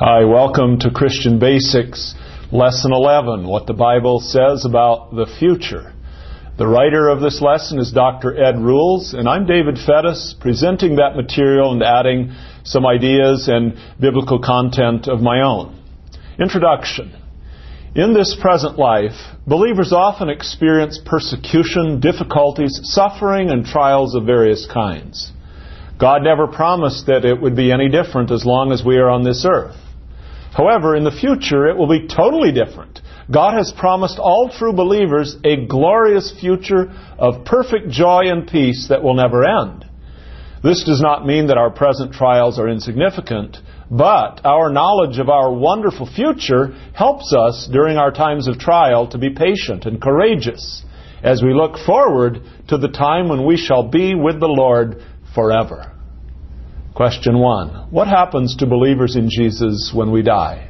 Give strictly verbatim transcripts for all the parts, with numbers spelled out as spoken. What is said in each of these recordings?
Hi, welcome to Christian Basics, Lesson eleven, what the Bible says about the future. The writer of this lesson is Doctor Ed Rules, and I'm David Fettis, presenting that material and adding some ideas and biblical content of my own. Introduction. In this present life, believers often experience persecution, difficulties, suffering, and trials of various kinds. God never promised that it would be any different as long as we are on this earth. However, in the future, it will be totally different. God has promised all true believers a glorious future of perfect joy and peace that will never end. This does not mean that our present trials are insignificant, but our knowledge of our wonderful future helps us during our times of trial to be patient and courageous as we look forward to the time when we shall be with the Lord forever. Question one. What happens to believers in Jesus when we die?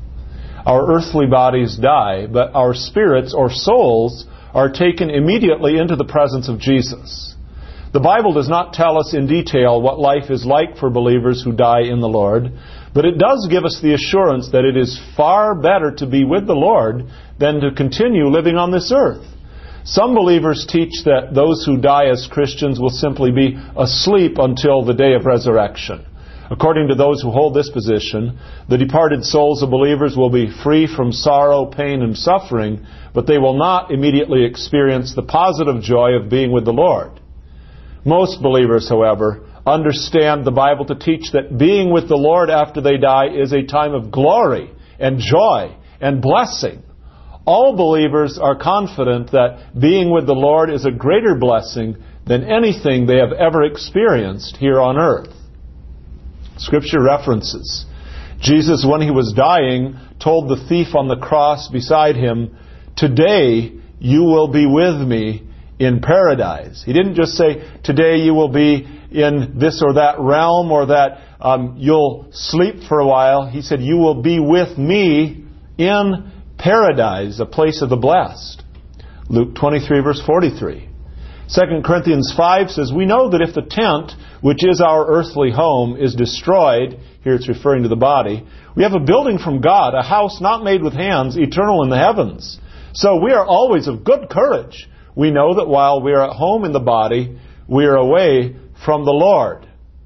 Our earthly bodies die, but our spirits or souls are taken immediately into the presence of Jesus. The Bible does not tell us in detail what life is like for believers who die in the Lord, but it does give us the assurance that it is far better to be with the Lord than to continue living on this earth. Some believers teach that those who die as Christians will simply be asleep until the day of resurrection. According to those who hold this position, the departed souls of believers will be free from sorrow, pain, and suffering, but they will not immediately experience the positive joy of being with the Lord. Most believers, however, understand the Bible to teach that being with the Lord after they die is a time of glory and joy and blessing. All believers are confident that being with the Lord is a greater blessing than anything they have ever experienced here on earth. Scripture references. Jesus, when he was dying, told the thief on the cross beside him, "Today you will be with me in paradise." He didn't just say, "Today you will be in this or that realm," or that um, you'll sleep for a while. He said, "You will be with me in paradise, a place of the blessed." Luke twenty-three, verse forty-three. Second Corinthians five says, "We know that if the tent, which is our earthly home, is destroyed," here it's referring to the body, "we have a building from God, a house not made with hands, eternal in the heavens. So we are always of good courage. We know that while we are at home in the body, we are away from the Lord."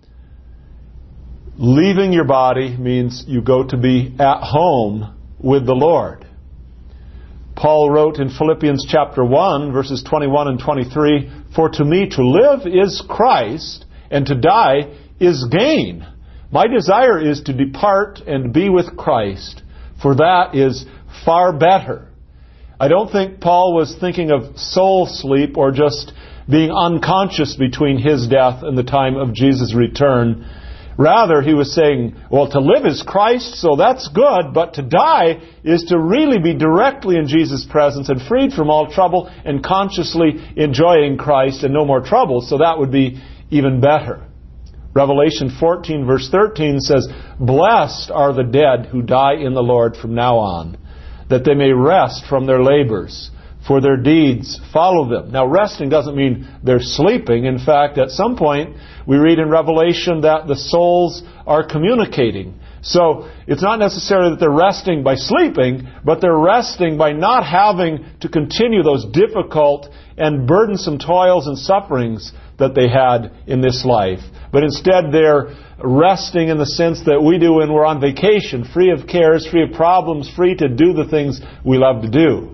Leaving your body means you go to be at home with the Lord. Paul wrote in Philippians chapter one, verses twenty-one and twenty-three, "For to me to live is Christ, and to die is gain. My desire is to depart and be with Christ, for that is far better." I don't think Paul was thinking of soul sleep or just being unconscious between his death and the time of Jesus' return. Rather, he was saying, well, to live is Christ, so that's good, but to die is to really be directly in Jesus' presence and freed from all trouble and consciously enjoying Christ and no more trouble, so that would be even better. Revelation fourteen, verse thirteen says, "Blessed are the dead who die in the Lord from now on, that they may rest from their labors, for their deeds follow them." Now, resting doesn't mean they're sleeping. In fact, at some point, we read in Revelation that the souls are communicating. So, it's not necessarily that they're resting by sleeping, but they're resting by not having to continue those difficult and burdensome toils and sufferings that they had in this life. But instead, they're resting in the sense that we do when we're on vacation, free of cares, free of problems, free to do the things we love to do.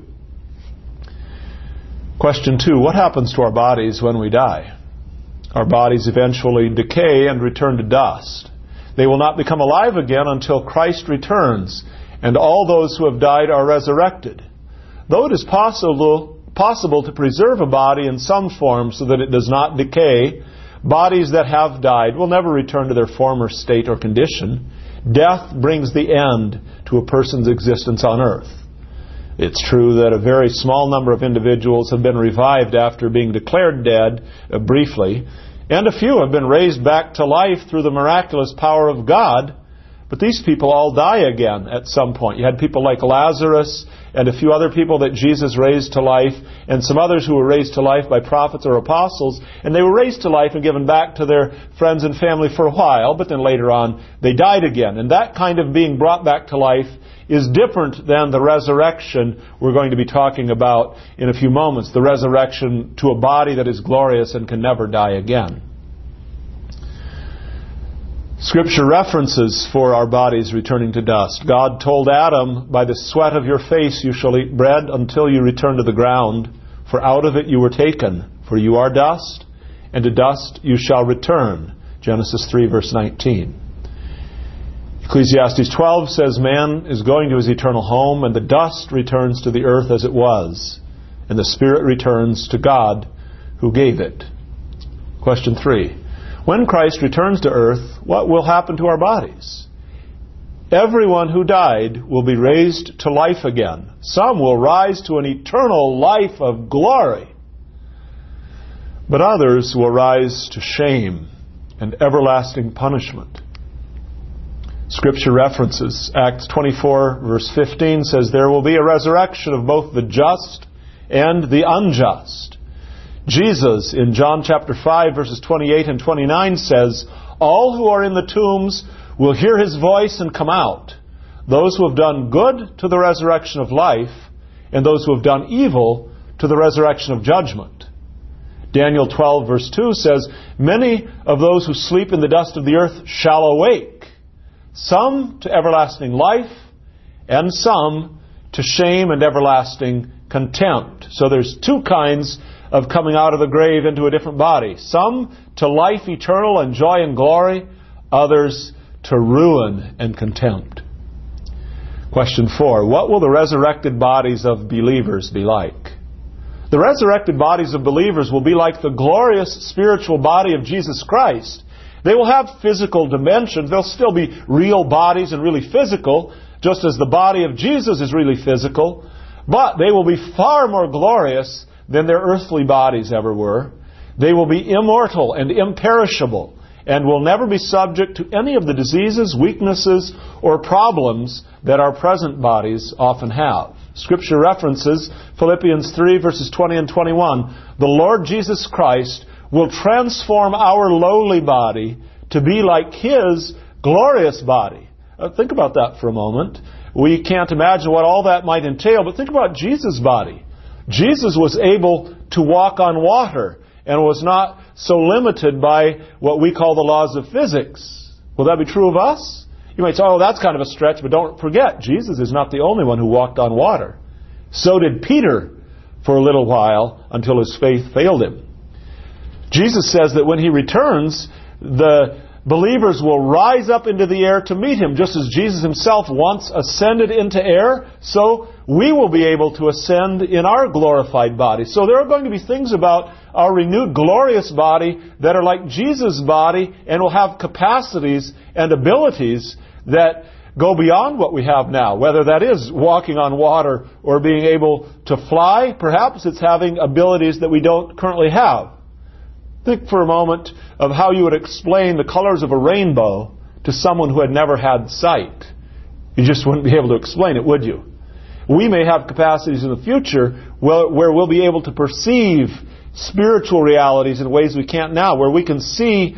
Question two, what happens to our bodies when we die? Our bodies eventually decay and return to dust. They will not become alive again until Christ returns, and all those who have died are resurrected. Though it is possible, possible to preserve a body in some form so that it does not decay, bodies that have died will never return to their former state or condition. Death brings the end to a person's existence on earth. It's true that a very small number of individuals have been revived after being declared dead uh, briefly, and a few have been raised back to life through the miraculous power of God, But these people all die again at some point. You had people like Lazarus and a few other people that Jesus raised to life, and some others who were raised to life by prophets or apostles, and they were raised to life and given back to their friends and family for a while, but then later on they died again. And that kind of being brought back to life is different than the resurrection we're going to be talking about in a few moments, the resurrection to a body that is glorious and can never die again. Scripture references for our bodies returning to dust. God told Adam, by the sweat of your face you shall eat bread until you return to the ground, for out of it you were taken. For you are dust, and to dust you shall return. Genesis three, verse nineteen. Ecclesiastes twelve says, man is going to his eternal home, and the dust returns to the earth as it was, and the spirit returns to God who gave it. Question three. When Christ returns to earth, what will happen to our bodies? Everyone who died will be raised to life again. Some will rise to an eternal life of glory, but others will rise to shame and everlasting punishment. Scripture references Acts twenty-four, verse fifteen says, there will be a resurrection of both the just and the unjust. Jesus, in John chapter five, verses twenty-eight and twenty-nine, says, all who are in the tombs will hear His voice and come out. Those who have done good to the resurrection of life, and those who have done evil to the resurrection of judgment. Daniel twelve, verse two says, many of those who sleep in the dust of the earth shall awake, some to everlasting life, and some to shame and everlasting contempt. So there's two kinds of coming out of the grave into a different body. Some to life eternal and joy and glory, others to ruin and contempt. Question four. What will the resurrected bodies of believers be like? The resurrected bodies of believers will be like the glorious spiritual body of Jesus Christ. They will have physical dimensions. They'll still be real bodies and really physical, just as the body of Jesus is really physical. But they will be far more glorious than their earthly bodies ever were. They will be immortal and imperishable, and will never be subject to any of the diseases, weaknesses, or problems that our present bodies often have. Scripture references Philippians three, verses twenty and twenty-one. The Lord Jesus Christ will transform our lowly body to be like His glorious body. Uh, think about that for a moment. We can't imagine what all that might entail, but think about Jesus' body. Jesus was able to walk on water and was not so limited by what we call the laws of physics. Will that be true of us? You might say, oh, that's kind of a stretch, but don't forget, Jesus is not the only one who walked on water. So did Peter for a little while until his faith failed him. Jesus says that when He returns, the believers will rise up into the air to meet Him. Just as Jesus Himself once ascended into air, so we will be able to ascend in our glorified body. So there are going to be things about our renewed glorious body that are like Jesus' body and will have capacities and abilities that go beyond what we have now. Whether that is walking on water or being able to fly, perhaps it's having abilities that we don't currently have. Think for a moment of how you would explain the colors of a rainbow to someone who had never had sight. You just wouldn't be able to explain it, would you? We may have capacities in the future where we'll be able to perceive spiritual realities in ways we can't now, where we can see,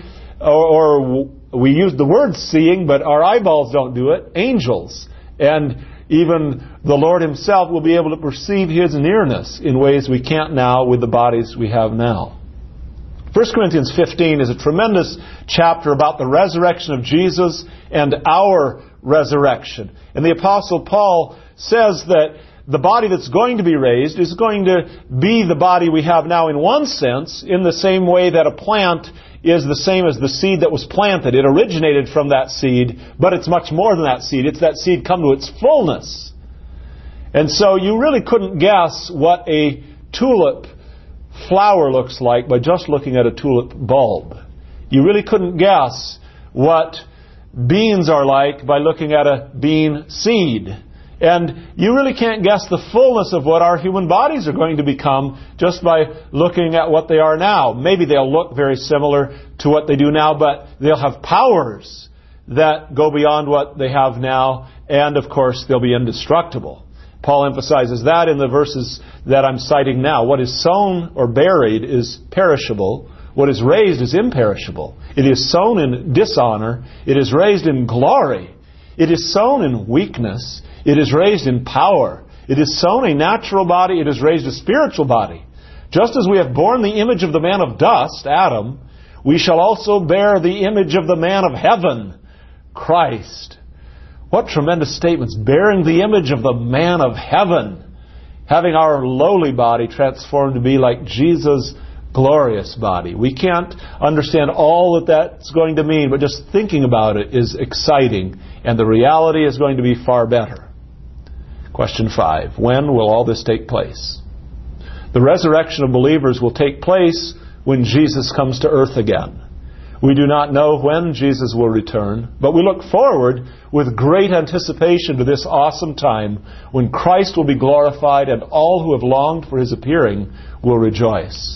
or we use the word seeing, but our eyeballs don't do it, angels. And even the Lord Himself will be able to perceive His nearness in ways we can't now with the bodies we have now. First Corinthians fifteen is a tremendous chapter about the resurrection of Jesus and our resurrection. And the Apostle Paul says that the body that's going to be raised is going to be the body we have now in one sense, in the same way that a plant is the same as the seed that was planted. It originated from that seed, but it's much more than that seed. It's that seed come to its fullness. And so you really couldn't guess what a tulip flower looks like by just looking at a tulip bulb. You really couldn't guess what beans are like by looking at a bean seed. And you really can't guess the fullness of what our human bodies are going to become just by looking at what they are now. Maybe they'll look very similar to what they do now, but they'll have powers that go beyond what they have now, and of course they'll be indestructible. Paul emphasizes that in the verses that I'm citing now. What is sown or buried is perishable. What is raised is imperishable. It is sown in dishonor. It is raised in glory. It is sown in weakness. It is raised in power. It is sown a natural body. It is raised a spiritual body. Just as we have borne the image of the man of dust, Adam, we shall also bear the image of the man of heaven, Christ. What tremendous statements. Bearing the image of the man of heaven. Having our lowly body transformed to be like Jesus' glorious body. We can't understand all that that's going to mean, but just thinking about it is exciting, and the reality is going to be far better. Question five. When will all this take place? The resurrection of believers will take place when Jesus comes to earth again. We do not know when Jesus will return, but we look forward with great anticipation to this awesome time when Christ will be glorified and all who have longed for His appearing will rejoice.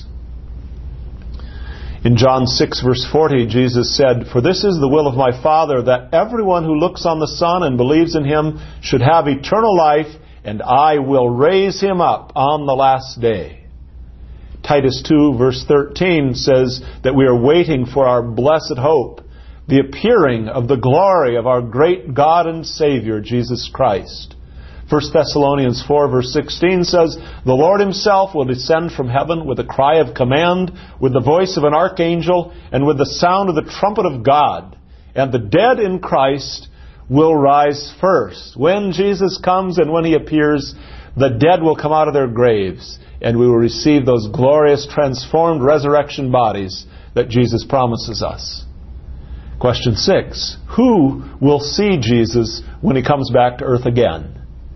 In John six, verse forty, Jesus said, "For this is the will of my Father, that everyone who looks on the Son and believes in Him should have eternal life, and I will raise him up on the last day." Titus two, verse thirteen says that we are waiting for our blessed hope, the appearing of the glory of our great God and Savior, Jesus Christ. First Thessalonians four, verse sixteen says, "The Lord Himself will descend from heaven with a cry of command, with the voice of an archangel, and with the sound of the trumpet of God. And the dead in Christ will rise first." When Jesus comes and when He appears, the dead will come out of their graves, and we will receive those glorious transformed resurrection bodies that Jesus promises us. Question six. Who will see Jesus when He comes back to earth again?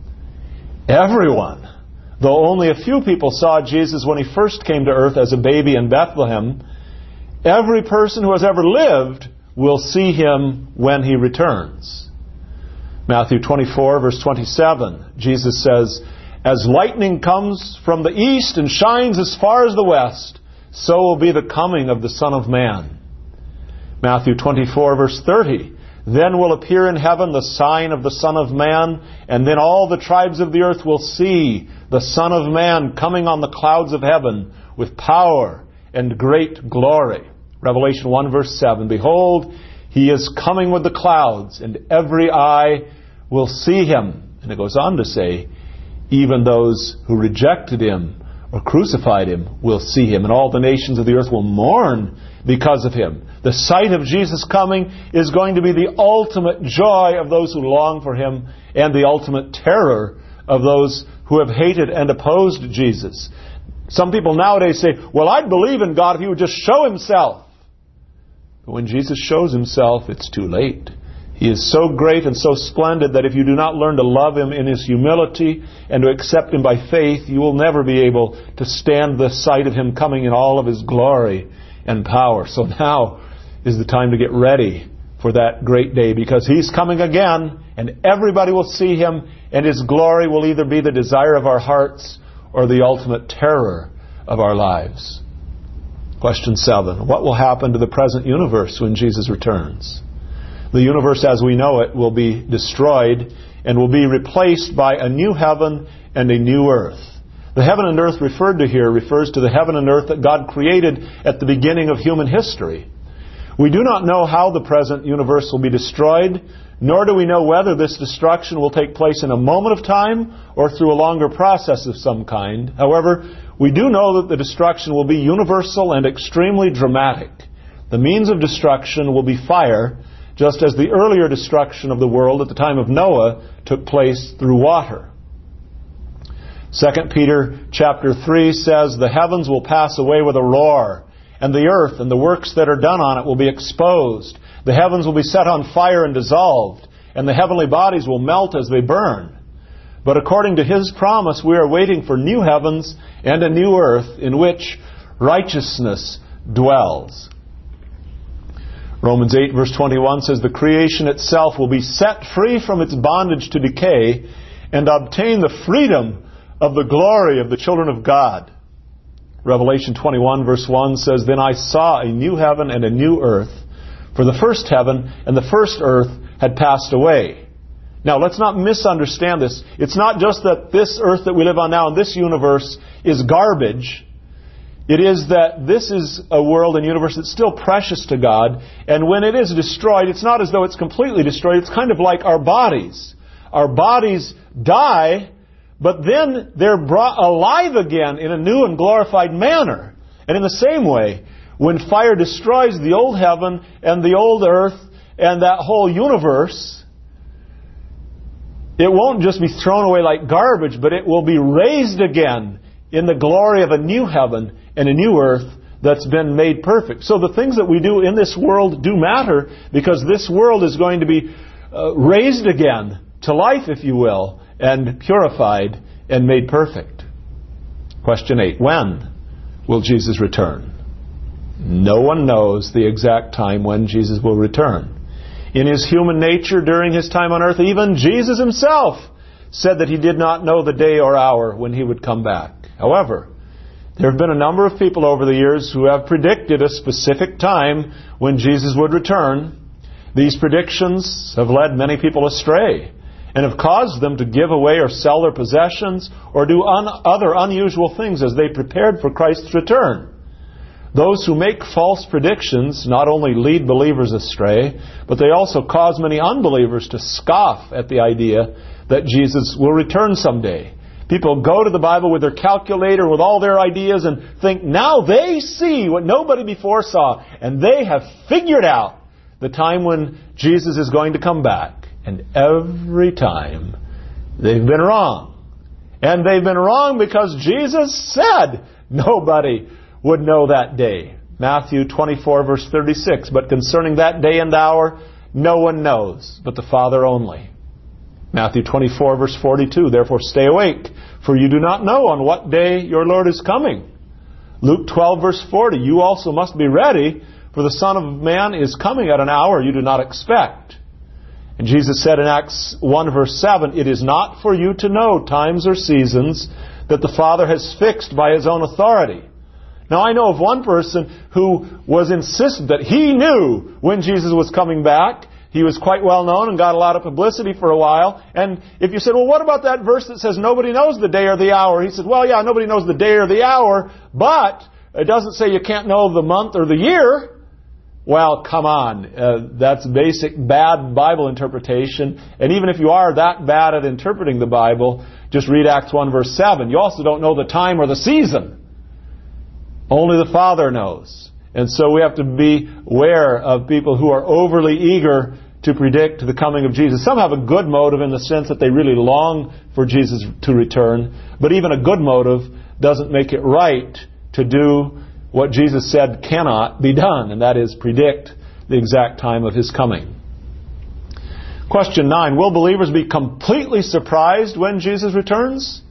Everyone. Though only a few people saw Jesus when He first came to earth as a baby in Bethlehem, every person who has ever lived will see Him when He returns. Matthew twenty-four, verse twenty-seven, Jesus says, "As lightning comes from the east and shines as far as the west, so will be the coming of the Son of Man." Matthew twenty-four, verse thirty, "Then will appear in heaven the sign of the Son of Man, and then all the tribes of the earth will see the Son of Man coming on the clouds of heaven with power and great glory." Revelation one, verse seven, "Behold, He is coming with the clouds, and every eye will see Him." And it goes on to say, "Even those who rejected Him or crucified Him will see Him, and all the nations of the earth will mourn because of Him." The sight of Jesus coming is going to be the ultimate joy of those who long for Him, and the ultimate terror of those who have hated and opposed Jesus. Some people nowadays say, "Well, I'd believe in God if He would just show Himself." But when Jesus shows Himself, it's too late. He is so great and so splendid that if you do not learn to love Him in His humility and to accept Him by faith, you will never be able to stand the sight of Him coming in all of His glory and power. So now is the time to get ready for that great day, because He's coming again, and everybody will see Him, and His glory will either be the desire of our hearts or the ultimate terror of our lives. Question seven. What will happen to the present universe when Jesus returns? The universe as we know it will be destroyed and will be replaced by a new heaven and a new earth. The heaven and earth referred to here refers to the heaven and earth that God created at the beginning of human history. We do not know how the present universe will be destroyed, nor do we know whether this destruction will take place in a moment of time or through a longer process of some kind. However, we do know that the destruction will be universal and extremely dramatic. The means of destruction will be fire, just as the earlier destruction of the world at the time of Noah took place through water. Second Peter chapter three says, "The heavens will pass away with a roar, and the earth and the works that are done on it will be exposed. The heavens will be set on fire and dissolved, and the heavenly bodies will melt as they burn. But according to His promise, we are waiting for new heavens and a new earth in which righteousness dwells." Romans eight verse twenty-one says, "The creation itself will be set free from its bondage to decay and obtain the freedom of the glory of the children of God." Revelation twenty-one verse one says, "Then I saw a new heaven and a new earth, For the first heaven and the first earth had passed away. Now, let's not misunderstand this. It's not just that this earth that we live on now in this universe is garbage. It is that this is a world and universe that's still precious to God. And when it is destroyed, it's not as though it's completely destroyed. It's kind of like our bodies. Our bodies die, but then they're brought alive again in a new and glorified manner. And in the same way, when fire destroys the old heaven and the old earth and that whole universe, it won't just be thrown away like garbage, but it will be raised again in the glory of a new heaven and a new earth that's been made perfect. So the things that we do in this world do matter, because this world is going to be uh, raised again to life, if you will, and purified and made perfect. Question eight. When will Jesus return? No one knows the exact time when Jesus will return. In His human nature during His time on earth, even Jesus Himself said that He did not know the day or hour when He would come back. However, there have been a number of people over the years who have predicted a specific time when Jesus would return. These predictions have led many people astray and have caused them to give away or sell their possessions or do un- other unusual things as they prepared for Christ's return. Those who make false predictions not only lead believers astray, but they also cause many unbelievers to scoff at the idea that Jesus will return someday. People go to the Bible with their calculator, with all their ideas, and think now they see what nobody before saw. And they have figured out the time when Jesus is going to come back. And every time they've been wrong. And they've been wrong because Jesus said nobody would know that day. Matthew twenty-four, verse thirty-six. But concerning that day and hour, no one knows, but the Father only. Matthew twenty-four, verse forty-two. Therefore stay awake, for you do not know on what day your Lord is coming. Luke twelve, verse forty. You also must be ready, for the Son of Man is coming at an hour you do not expect. And Jesus said in Acts one, verse seven, it is not for you to know times or seasons that the Father has fixed by His own authority. Now, I know of one person who was insistent that he knew when Jesus was coming back. He was quite well known and got a lot of publicity for a while. And if you said, well, what about that verse that says nobody knows the day or the hour? He said, well, yeah, nobody knows the day or the hour, but it doesn't say you can't know the month or the year. Well, come on. Uh, that's basic bad Bible interpretation. And even if you are that bad at interpreting the Bible, just read Acts one, verse seven. You also don't know the time or the season. Only the Father knows. And so we have to be aware of people who are overly eager to predict the coming of Jesus. Some have a good motive in the sense that they really long for Jesus to return. But even a good motive doesn't make it right to do what Jesus said cannot be done, and that is predict the exact time of His coming. Question nine. Will believers be completely surprised when Jesus returns?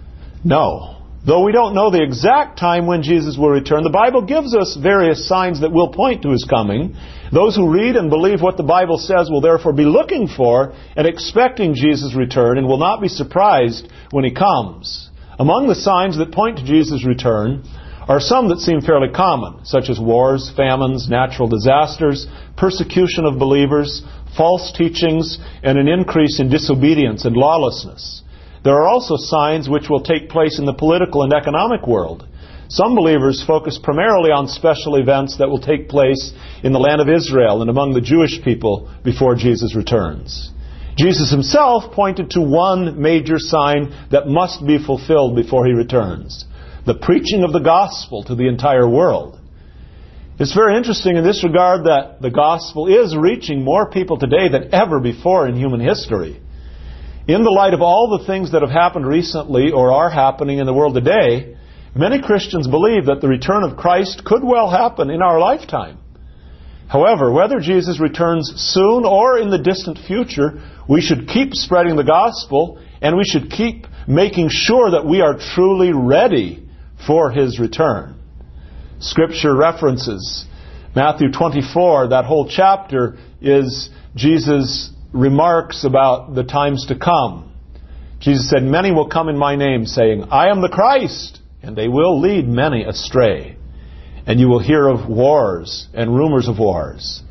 No. Though we don't know the exact time when Jesus will return, the Bible gives us various signs that will point to His coming. Those who read and believe what the Bible says will therefore be looking for and expecting Jesus' return and will not be surprised when He comes. Among the signs that point to Jesus' return are some that seem fairly common, such as wars, famines, natural disasters, persecution of believers, false teachings, and an increase in disobedience and lawlessness. There are also signs which will take place in the political and economic world. Some believers focus primarily on special events that will take place in the land of Israel and among the Jewish people before Jesus returns. Jesus Himself pointed to one major sign that must be fulfilled before He returns: the preaching of the gospel to the entire world. It's very interesting in this regard that the gospel is reaching more people today than ever before in human history. In the light of all the things that have happened recently or are happening in the world today, many Christians believe that the return of Christ could well happen in our lifetime. However, whether Jesus returns soon or in the distant future, we should keep spreading the gospel, and we should keep making sure that we are truly ready for His return. Scripture references Matthew twenty-four. That whole chapter is Jesus' remarks about the times to come. Jesus said, many will come in my name, saying, I am the Christ, and they will lead many astray. And you will hear of wars and rumors of wars.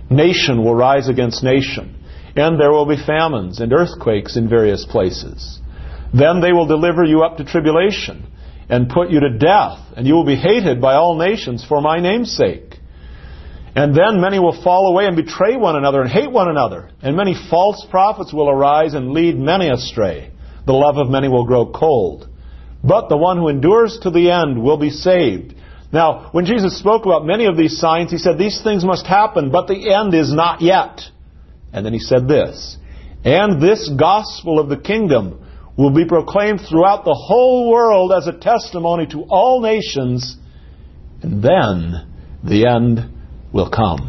Nation will rise against nation, and there will be famines and earthquakes in various places. Then they will deliver you up to tribulation and put you to death, and you will be hated by all nations for my name's sake. And then many will fall away and betray one another and hate one another, and many false prophets will arise and lead many astray. The love of many will grow cold, but the one who endures to the end will be saved. Now, when Jesus spoke about many of these signs, He said, these things must happen, but the end is not yet. And then He said this, and this gospel of the kingdom will be proclaimed throughout the whole world as a testimony to all nations, and then the end will come.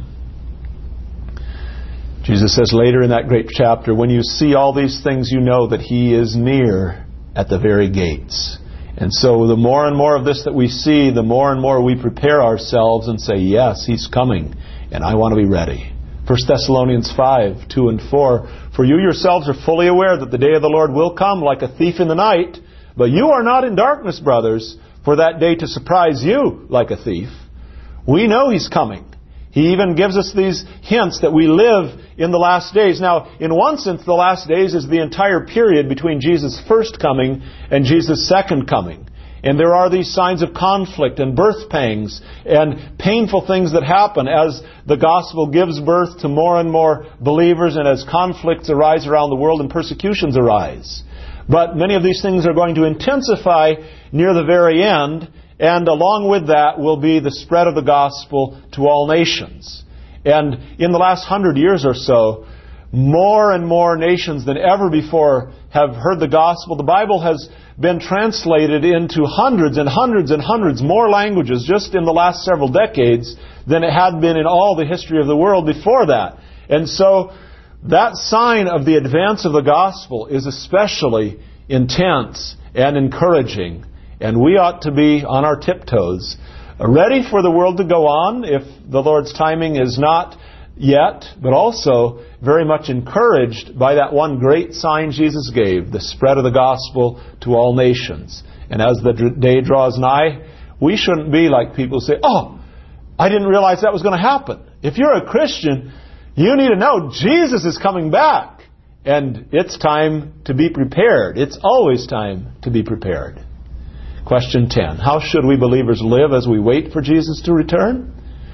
Jesus says later in that great chapter, when you see all these things, you know that He is near at the very gates. And so the more and more of this that we see, the more and more we prepare ourselves and say, yes, He's coming, and I want to be ready. First Thessalonians five, two and four, for you yourselves are fully aware that the day of the Lord will come like a thief in the night, but you are not in darkness, brothers, for that day to surprise you like a thief. We know He's coming. He even gives us these hints that we live in the last days. Now, in one sense, the last days is the entire period between Jesus' first coming and Jesus' second coming. And there are these signs of conflict and birth pangs and painful things that happen as the gospel gives birth to more and more believers and as conflicts arise around the world and persecutions arise. But many of these things are going to intensify near the very end, and along with that will be the spread of the gospel to all nations. And in the last hundred years or so, more and more nations than ever before have heard the gospel. The Bible has been translated into hundreds and hundreds and hundreds more languages just in the last several decades than it had been in all the history of the world before that. And so that sign of the advance of the gospel is especially intense and encouraging. And we ought to be on our tiptoes, ready for the world to go on if the Lord's timing is not yet, but also very much encouraged by that one great sign Jesus gave, the spread of the gospel to all nations. And as the day draws nigh, we shouldn't be like people who say, oh, I didn't realize that was going to happen. If you're a Christian, you need to know Jesus is coming back. And it's time to be prepared. It's always time to be prepared. Question ten. How should we believers live as we wait for Jesus to return?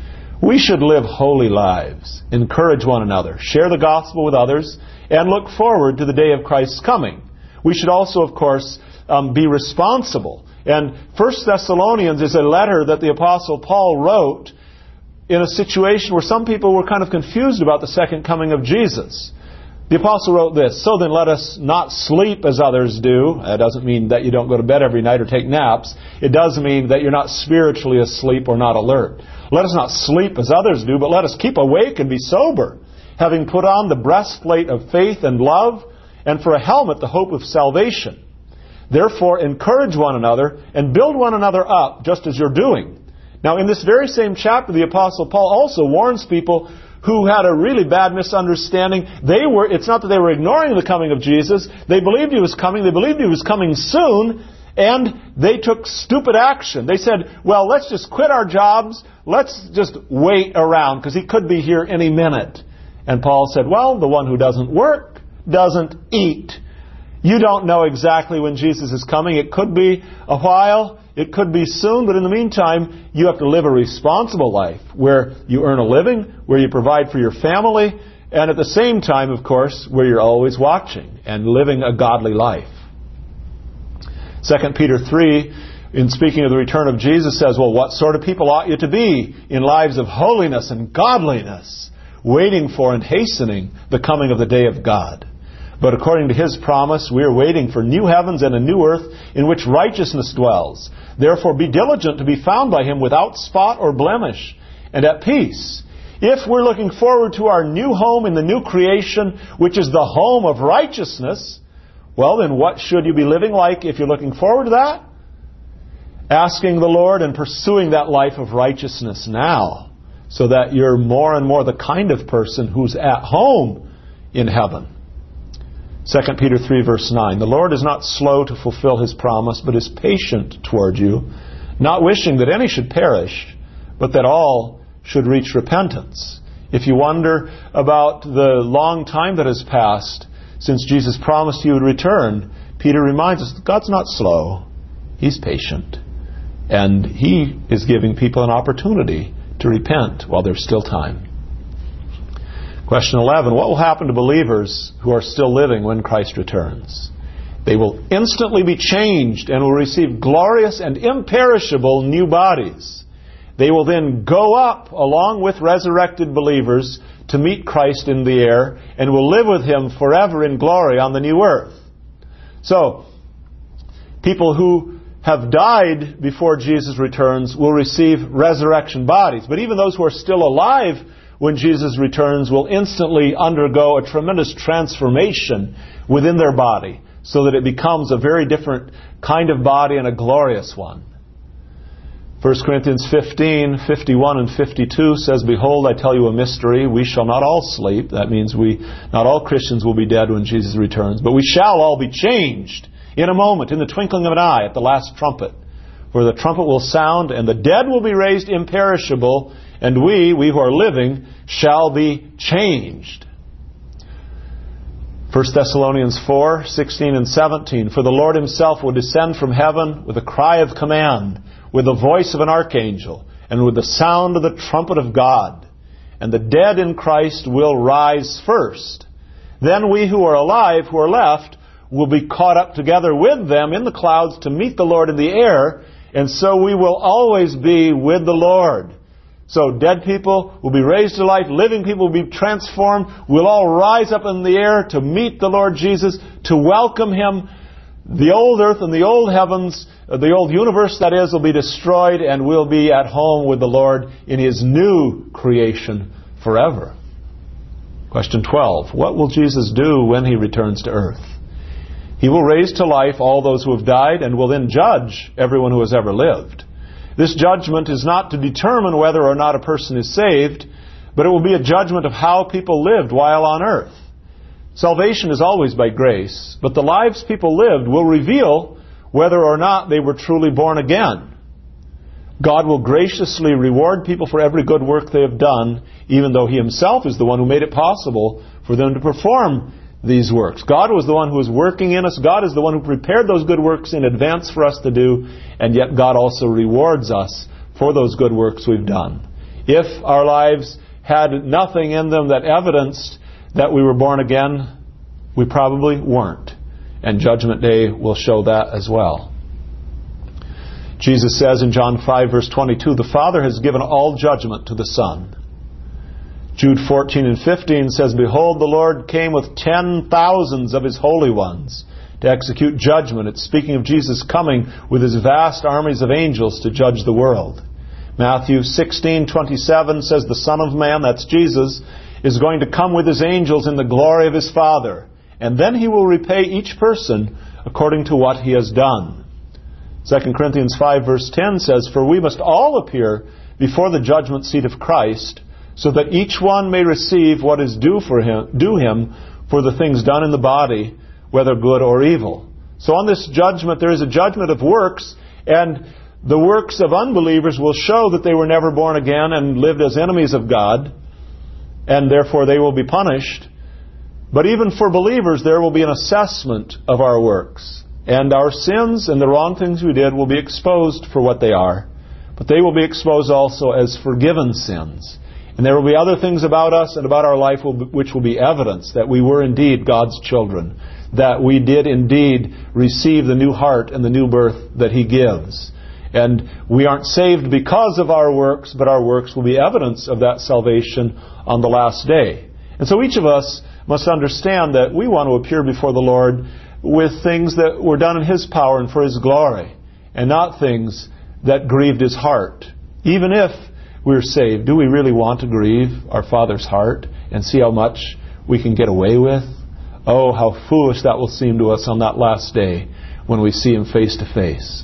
We should live holy lives, encourage one another, share the gospel with others, and look forward to the day of Christ's coming. We should also, of course, um, be responsible. And First Thessalonians is a letter that the Apostle Paul wrote in a situation where some people were kind of confused about the second coming of Jesus. The Apostle wrote this, so then let us not sleep as others do. That doesn't mean that you don't go to bed every night or take naps. It does mean that you're not spiritually asleep or not alert. Let us not sleep as others do, but let us keep awake and be sober, having put on the breastplate of faith and love, and for a helmet the hope of salvation. Therefore encourage one another and build one another up, just as you're doing. Now in this very same chapter, the Apostle Paul also warns people who had a really bad misunderstanding. They were, it's not that they were ignoring the coming of Jesus. They believed He was coming. They believed He was coming soon. And they took stupid action. They said, well, let's just quit our jobs. Let's just wait around because He could be here any minute. And Paul said, well, the one who doesn't work doesn't eat. You don't know exactly when Jesus is coming. It could be a while. It could be soon, but in the meantime, you have to live a responsible life where you earn a living, where you provide for your family, and at the same time, of course, where you're always watching and living a godly life. Second Peter three, in speaking of the return of Jesus, says, well, what sort of people ought you to be in lives of holiness and godliness, waiting for and hastening the coming of the day of God? But according to His promise, we are waiting for new heavens and a new earth in which righteousness dwells. Therefore be diligent to be found by Him without spot or blemish and at peace. If we're looking forward to our new home in the new creation, which is the home of righteousness, well then what should you be living like if you're looking forward to that? Asking the Lord and pursuing that life of righteousness now, so that you're more and more the kind of person who's at home in heaven. Second Peter three verse nine, the Lord is not slow to fulfill His promise, but is patient toward you, not wishing that any should perish, but that all should reach repentance. If you wonder about the long time that has passed since Jesus promised He would return, Peter reminds us that God's not slow. He's patient. And He is giving people an opportunity to repent while there's still time. Question eleven. What will happen to believers who are still living when Christ returns? They will instantly be changed and will receive glorious and imperishable new bodies. They will then go up along with resurrected believers to meet Christ in the air and will live with Him forever in glory on the new earth. So, people who have died before Jesus returns will receive resurrection bodies. But even those who are still alive when Jesus returns will instantly undergo a tremendous transformation within their body, so that it becomes a very different kind of body and a glorious one. First Corinthians fifteen, fifty-one and fifty-two says, "Behold, I tell you a mystery. We shall not all sleep." That means we, not all Christians will be dead when Jesus returns. "But we shall all be changed in a moment, in the twinkling of an eye, at the last trumpet. For the trumpet will sound, and the dead will be raised imperishable, and we, we who are living, shall be changed." First Thessalonians four, sixteen and seventeen. "For the Lord Himself will descend from heaven with a cry of command, with the voice of an archangel, and with the sound of the trumpet of God. And the dead in Christ will rise first. Then we who are alive, who are left, will be caught up together with them in the clouds to meet the Lord in the air, and so we will always be with the Lord." So dead people will be raised to life, living people will be transformed. We'll all rise up in the air to meet the Lord Jesus, to welcome Him. The old earth and the old heavens, the old universe that is, will be destroyed, and we'll be at home with the Lord in His new creation forever. Question twelve. What will Jesus do when He returns to earth? He will raise to life all those who have died and will then judge everyone who has ever lived. This judgment is not to determine whether or not a person is saved, but it will be a judgment of how people lived while on earth. Salvation is always by grace, but the lives people lived will reveal whether or not they were truly born again. God will graciously reward people for every good work they have done, even though He Himself is the one who made it possible for them to perform these works. God was the one who was working in us. God is the one who prepared those good works in advance for us to do, and yet God also rewards us for those good works we've done. If our lives had nothing in them that evidenced that we were born again, we probably weren't. And Judgment Day will show that as well. Jesus says in John five, verse twenty-two, "The Father has given all judgment to the Son." Jude fourteen and fifteen says, "Behold, the Lord came with ten thousands of His holy ones to execute judgment." It's speaking of Jesus coming with His vast armies of angels to judge the world. Matthew sixteen twenty-seven says, "The Son of Man," that's Jesus, "is going to come with His angels in the glory of His Father, and then He will repay each person according to what he has done." Second Corinthians five verse ten says, "For we must all appear before the judgment seat of Christ, so that each one may receive what is due for him, due him for the things done in the body, whether good or evil." So on this judgment, there is a judgment of works, and the works of unbelievers will show that they were never born again and lived as enemies of God, and therefore they will be punished. But even for believers, there will be an assessment of our works, and our sins and the wrong things we did will be exposed for what they are, but they will be exposed also as forgiven sins. And there will be other things about us and about our life which will be evidence that we were indeed God's children, that we did indeed receive the new heart and the new birth that He gives. And we aren't saved because of our works, but our works will be evidence of that salvation on the last day. And so each of us must understand that we want to appear before the Lord with things that were done in His power and for His glory, and not things that grieved His heart. Even if we're saved, do we really want to grieve our Father's heart and see how much we can get away with? Oh, how foolish that will seem to us on that last day when we see Him face to face.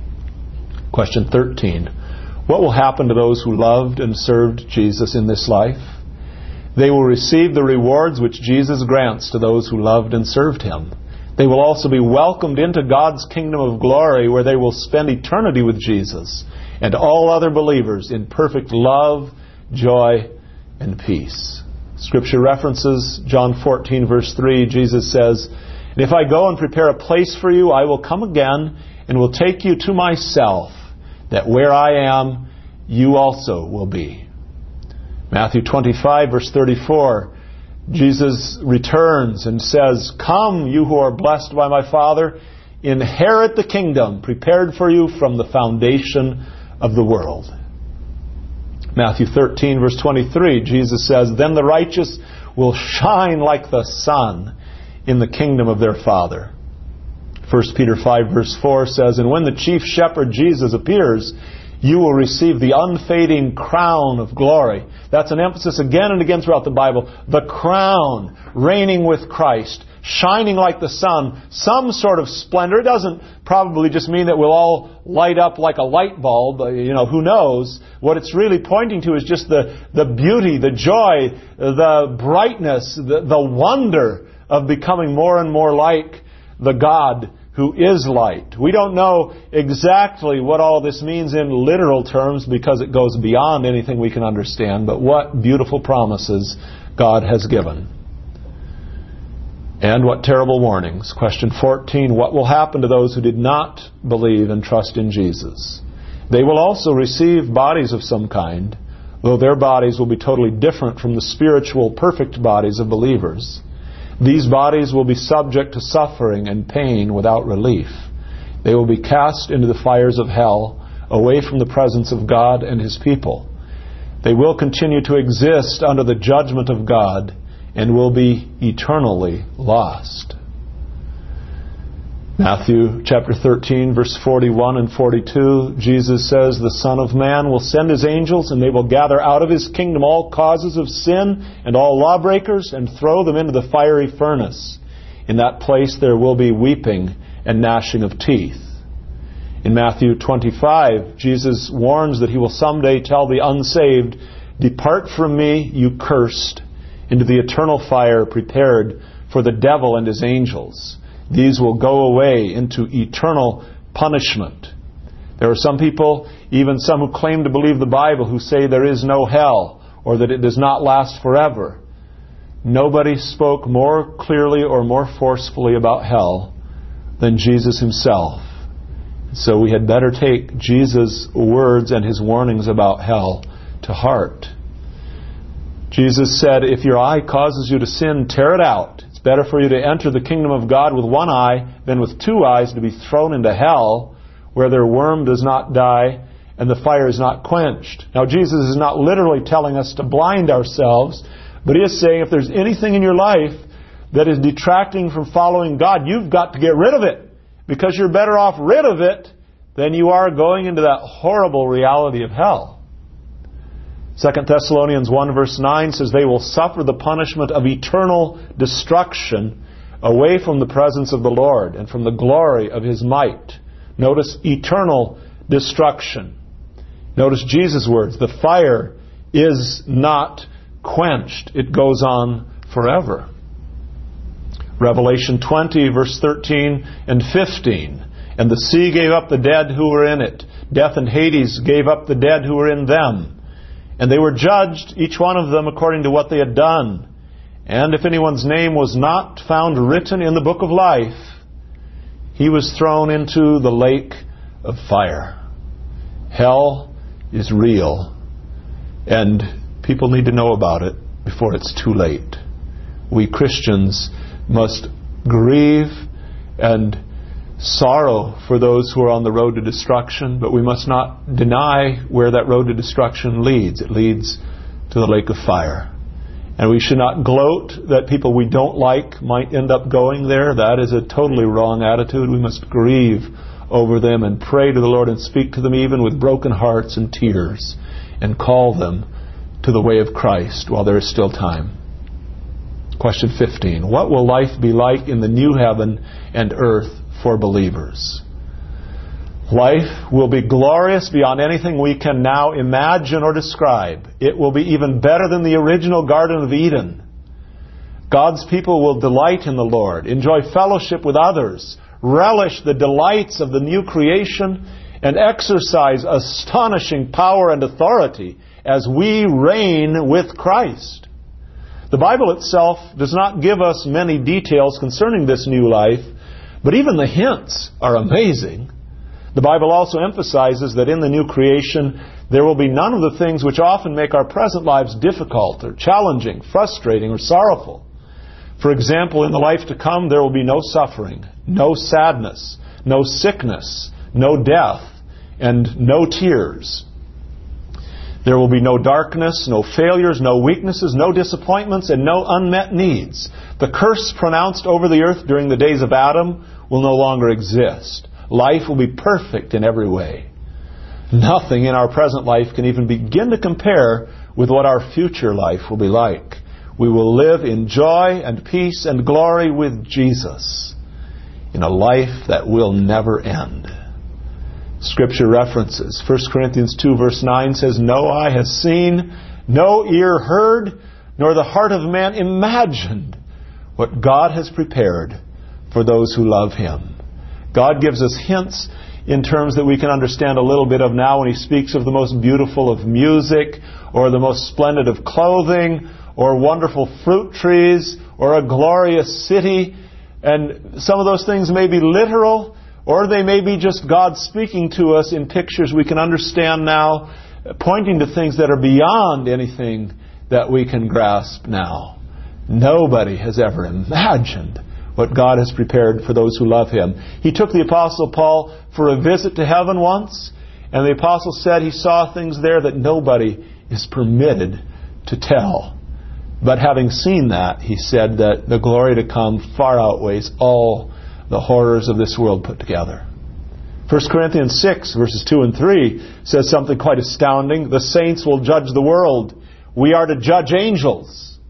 Question thirteen. What will happen to those who loved and served Jesus in this life? They will receive the rewards which Jesus grants to those who loved and served Him. They will also be welcomed into God's kingdom of glory, where they will spend eternity with Jesus and all other believers in perfect love, joy, and peace. Scripture references John fourteen, verse three. Jesus says, "And if I go and prepare a place for you, I will come again and will take you to myself, that where I am, you also will be." Matthew twenty-five, verse thirty-four, Jesus returns and says, "Come, you who are blessed by my Father, inherit the kingdom prepared for you from the foundation of the world." Matthew thirteen, verse twenty-three, Jesus says, "Then the righteous will shine like the sun in the kingdom of their Father." First Peter five, verse four says, "And when the chief shepherd Jesus appears, you will receive the unfading crown of glory." That's an emphasis again and again throughout the Bible. The crown, reigning with Christ, shining like the sun, some sort of splendor. It doesn't probably just mean that we'll all light up like a light bulb. You know, who knows? What it's really pointing to is just the, the beauty, the joy, the brightness, the, the wonder of becoming more and more like the God who is light. We don't know exactly what all this means in literal terms because it goes beyond anything we can understand, but what beautiful promises God has given. And what terrible warnings. Question fourteen, what will happen to those who did not believe and trust in Jesus? They will also receive bodies of some kind, though their bodies will be totally different from the spiritual, perfect bodies of believers. These bodies will be subject to suffering and pain without relief. They will be cast into the fires of hell, away from the presence of God and His people. They will continue to exist under the judgment of God and will be eternally lost. Matthew chapter thirteen, verse forty-one and forty-two, Jesus says, "The Son of Man will send His angels, and they will gather out of His kingdom all causes of sin and all lawbreakers, and throw them into the fiery furnace. In that place there will be weeping and gnashing of teeth." In Matthew twenty-five, Jesus warns that He will someday tell the unsaved, "Depart from me, you cursed, into the eternal fire prepared for the devil and his angels. These will go away into eternal punishment." There are some people, even some who claim to believe the Bible, who say there is no hell or that it does not last forever. Nobody spoke more clearly or more forcefully about hell than Jesus Himself. So we had better take Jesus' words and His warnings about hell to heart. Jesus said, "If your eye causes you to sin, tear it out. It's better for you to enter the kingdom of God with one eye than with two eyes to be thrown into hell, where their worm does not die and the fire is not quenched." Now, Jesus is not literally telling us to blind ourselves, but He is saying if there's anything in your life that is detracting from following God, you've got to get rid of it, because you're better off rid of it than you are going into that horrible reality of hell. Second Thessalonians one verse nine says, "They will suffer the punishment of eternal destruction away from the presence of the Lord and from the glory of His might." Notice eternal destruction. Notice Jesus' words, the fire is not quenched. It goes on forever. Revelation twenty verse thirteen and fifteen. "And the sea gave up the dead who were in it. Death and Hades gave up the dead who were in them. And they were judged, each one of them according to what they had done. And if anyone's name was not found written in the book of life, he was thrown into the lake of fire." Hell is real, and people need to know about it before it's too late. We Christians must grieve and sorrow for those who are on the road to destruction, but we must not deny where that road to destruction leads. It leads to the lake of fire. And we should not gloat that people we don't like might end up going there. That is a totally wrong attitude. We must grieve over them and pray to the Lord and speak to them even with broken hearts and tears, and call them to the way of Christ while there is still time. Question fifteen. What will life be like in the new heaven and earth for believers? Life will be glorious beyond anything we can now imagine or describe. It will be even better than the original Garden of Eden. God's people will delight in the Lord, enjoy fellowship with others, relish the delights of the new creation, and exercise astonishing power and authority as we reign with Christ. The Bible itself does not give us many details concerning this new life, but even the hints are amazing. The Bible also emphasizes that in the new creation there will be none of the things which often make our present lives difficult or challenging, frustrating, or sorrowful. For example, in the life to come there will be no suffering, no sadness, no sickness, no death, and no tears. There will be no darkness, no failures, no weaknesses, no disappointments, and no unmet needs. The curse pronounced over the earth during the days of Adam will no longer exist. Life will be perfect in every way. Nothing in our present life can even begin to compare with what our future life will be like. We will live in joy and peace and glory with Jesus in a life that will never end. Scripture references First Corinthians two verse nine says, "No eye has seen, no ear heard, nor the heart of man imagined what God has prepared for those who love Him." God gives us hints in terms that we can understand a little bit of now when He speaks of the most beautiful of music, or the most splendid of clothing, or wonderful fruit trees, or a glorious city. And some of those things may be literal, or they may be just God speaking to us in pictures we can understand now, pointing to things that are beyond anything that we can grasp now. Nobody has ever imagined what God has prepared for those who love Him. He took the Apostle Paul for a visit to heaven once, and the Apostle said he saw things there that nobody is permitted to tell. But having seen that, he said that the glory to come far outweighs all the horrors of this world put together. First Corinthians six, verses two and three says something quite astounding. The saints will judge the world. We are to judge angels.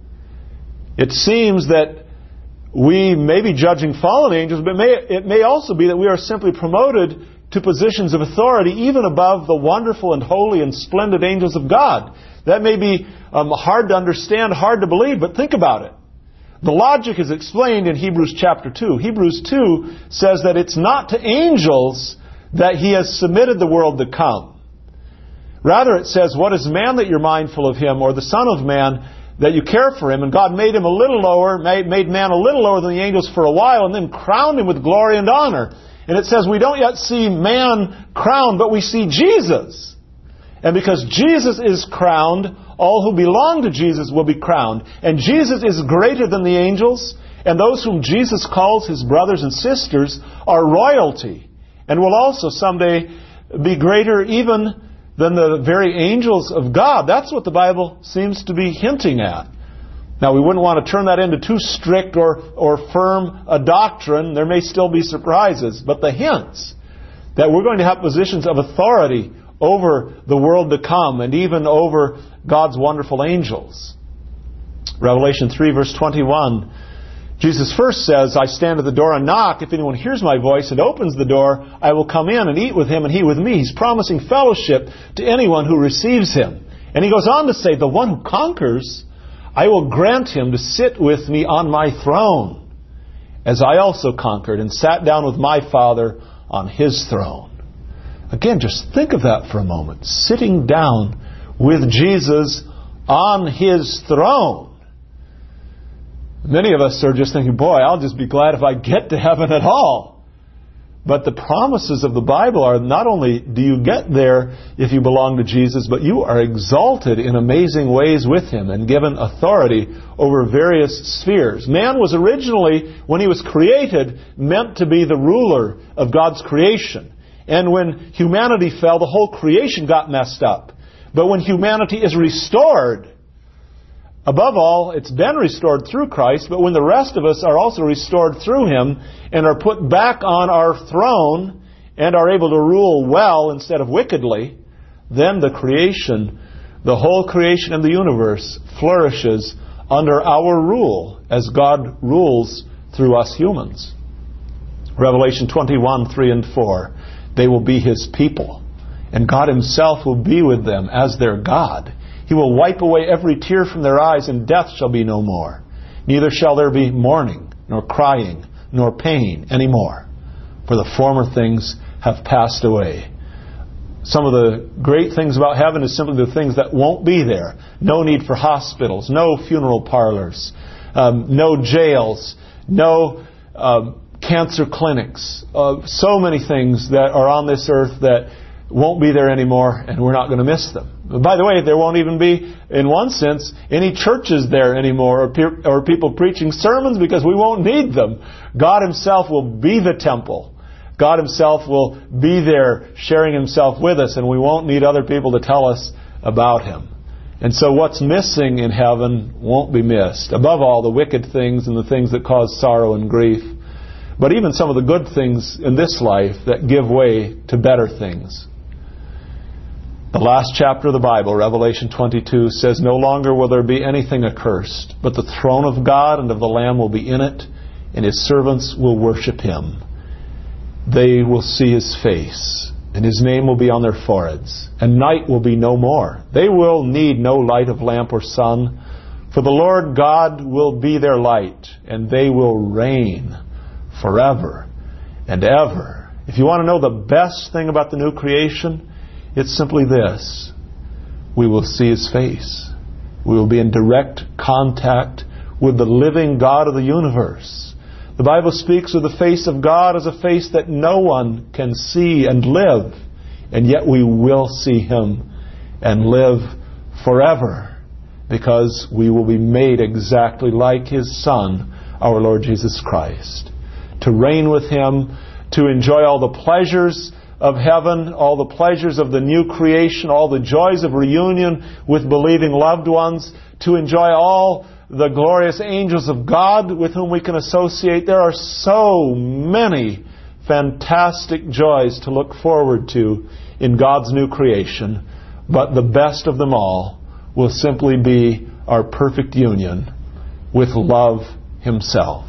It seems that we may be judging fallen angels, but it may, it may also be that we are simply promoted to positions of authority even above the wonderful and holy and splendid angels of God. That may be um, hard to understand, hard to believe, but think about it. The logic is explained in Hebrews chapter two. Hebrews two says that it's not to angels that He has submitted the world to come. Rather it says, "What is man that you're mindful of him, or the son of man that you care for him?" And God made him a little lower, made, made man a little lower than the angels for a while, and then crowned him with glory and honor. And it says we don't yet see man crowned, but we see Jesus. And because Jesus is crowned, all who belong to Jesus will be crowned. And Jesus is greater than the angels, and those whom Jesus calls His brothers and sisters are royalty, and will also someday be greater even than the very angels of God. That's what the Bible seems to be hinting at. Now, we wouldn't want to turn that into too strict or, or firm a doctrine. There may still be surprises, but the hints that we're going to have positions of authority over the world to come, and even over God's wonderful angels. Revelation three verse twenty-one, Jesus first says, "I stand at the door and knock. If anyone hears my voice and opens the door, I will come in and eat with him and he with me." He's promising fellowship to anyone who receives Him. And He goes on to say, "The one who conquers, I will grant him to sit with me on my throne, as I also conquered and sat down with my Father on His throne." Again, just think of that for a moment. Sitting down with Jesus on His throne. Many of us are just thinking, boy, I'll just be glad if I get to heaven at all. But the promises of the Bible are not only do you get there if you belong to Jesus, but you are exalted in amazing ways with Him and given authority over various spheres. Man was originally, when he was created, meant to be the ruler of God's creation. And when humanity fell, the whole creation got messed up. But when humanity is restored, above all, it's been restored through Christ, but when the rest of us are also restored through Him and are put back on our throne and are able to rule well instead of wickedly, then the creation, the whole creation of the universe flourishes under our rule as God rules through us humans. Revelation twenty-one, three and four. They will be His people, and God Himself will be with them as their God. He will wipe away every tear from their eyes, and death shall be no more. Neither shall there be mourning, nor crying, nor pain any more, for the former things have passed away. Some of the great things about heaven is simply the things that won't be there. No need for hospitals, no funeral parlors, um, no jails, no uh, cancer clinics. Uh, so many things that are on this earth that won't be there anymore, and we're not going to miss them. By the way, there won't even be, in one sense, any churches there anymore, or, pe- or people preaching sermons, because we won't need them. God Himself will be the temple. God Himself will be there sharing Himself with us, and we won't need other people to tell us about Him. And so what's missing in heaven won't be missed. Above all, the wicked things and the things that cause sorrow and grief. But even some of the good things in this life that give way to better things. The last chapter of the Bible, Revelation twenty-two, says, "No longer will there be anything accursed, but the throne of God and of the Lamb will be in it, and His servants will worship Him. They will see His face, and His name will be on their foreheads, and night will be no more. They will need no light of lamp or sun, for the Lord God will be their light, and they will reign forever and ever." If you want to know the best thing about the new creation, it's simply this: we will see His face. We will be in direct contact with the living God of the universe. The Bible speaks of the face of God as a face that no one can see and live, and yet we will see Him and live forever, because we will be made exactly like His Son, our Lord Jesus Christ. To reign with Him, to enjoy all the pleasures of heaven, all the pleasures of the new creation, all the joys of reunion with believing loved ones, to enjoy all the glorious angels of God with whom we can associate. There are so many fantastic joys to look forward to in God's new creation, but the best of them all will simply be our perfect union with love Himself.